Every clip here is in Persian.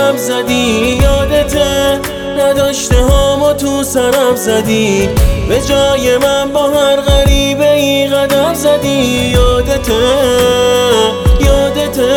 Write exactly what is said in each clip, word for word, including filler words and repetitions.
قدم زدی، یادته نداشته هامو تو سرم زدی، به جای من با هر غریبه ای قدم زدی. یادته یادته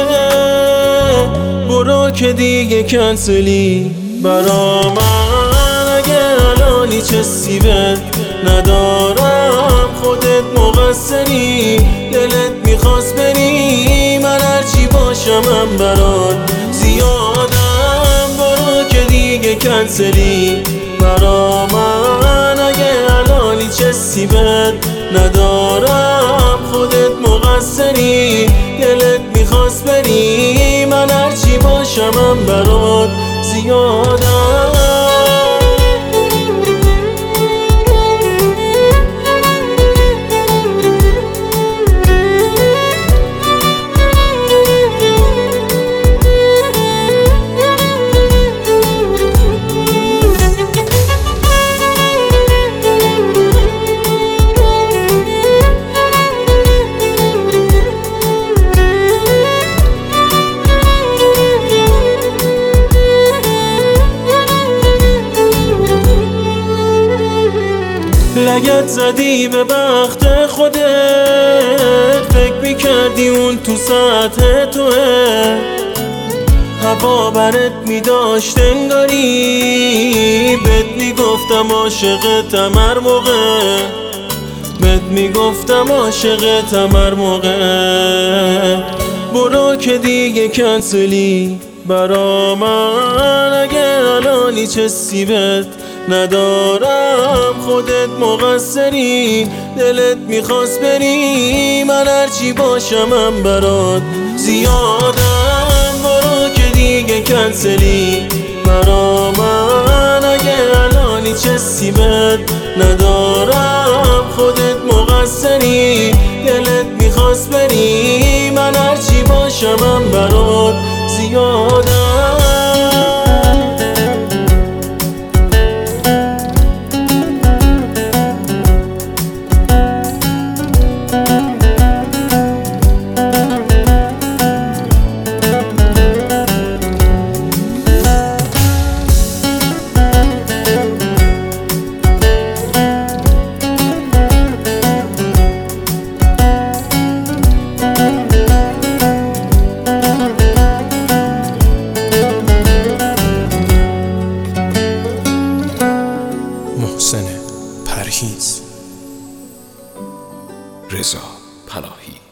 برو که دیگه کنسلی برا من. اگه الانی چه سیبت ندارم خودت مقصری، دلت میخواست بری من هرچی باشم هم برات زیادم. برو که دیگه کنسلی برا من. اگه الانی چه سیبت ندارم خودت مقصری، دلت میخواست بری من هرچی باشم هم برات زیادم. لگت زدی به بخت خودت، فکر میکردی اون تو سطح توه، هوا برت میداشت انگاری، بهت میگفتم عاشقتم هر موقع، بهت میگفتم عاشقتم هر موقع. برو که دیگه کنسلی برا من. اگه الانی چه سیبت ندارم خودت مقصری، دلت میخواست بری من هرچی باشم هم برات زیادم. برو که دیگه کنسلی برا من. اگه الانی چه سیبت ندارم خودت مقصری، دلت میخواست بری من هرچی باشم هم برات زیادم. محسن پرهیز. رضا پناهی.